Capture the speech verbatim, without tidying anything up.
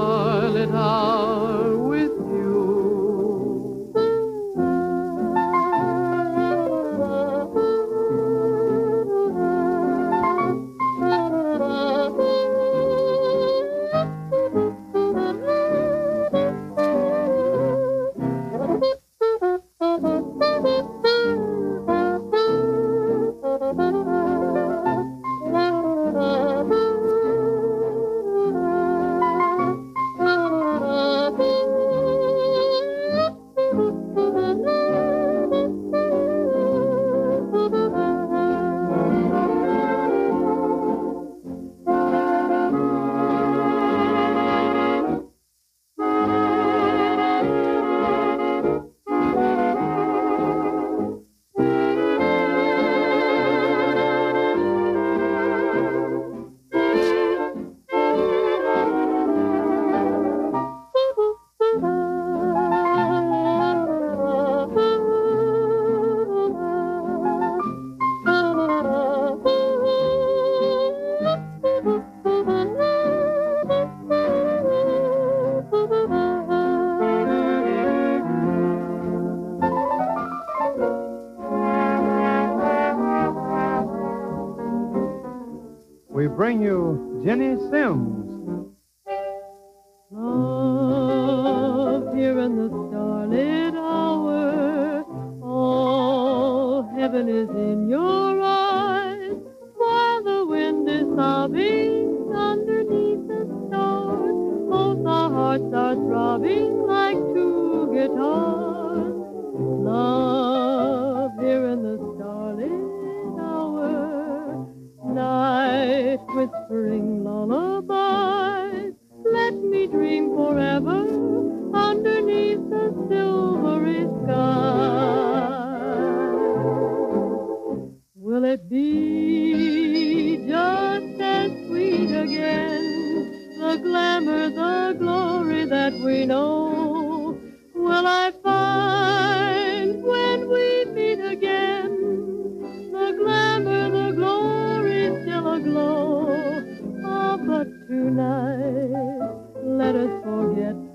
starlit hour with you. We bring you Jenny Sims. Love, here in the starlit hour, all heaven is in your eyes, while the wind is sobbing underneath the stars. Both our hearts are throbbing like two guitars. Love, here in the starlit hour, night whispering lullabies, let me dream forever underneath the silvery sky. Will it be just as sweet again, the glamour, the glory that we know? Will I find when we meet again the glamour, the glory still aglow? Ah, but tonight let us forget